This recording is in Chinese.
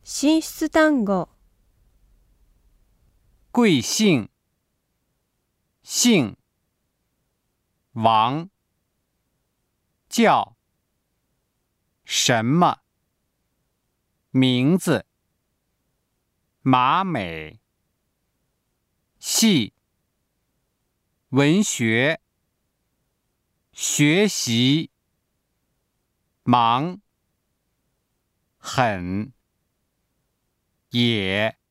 進出単語、 贵姓，姓，王，叫，什么，名字，马美，系，文学，学习，忙，很，也。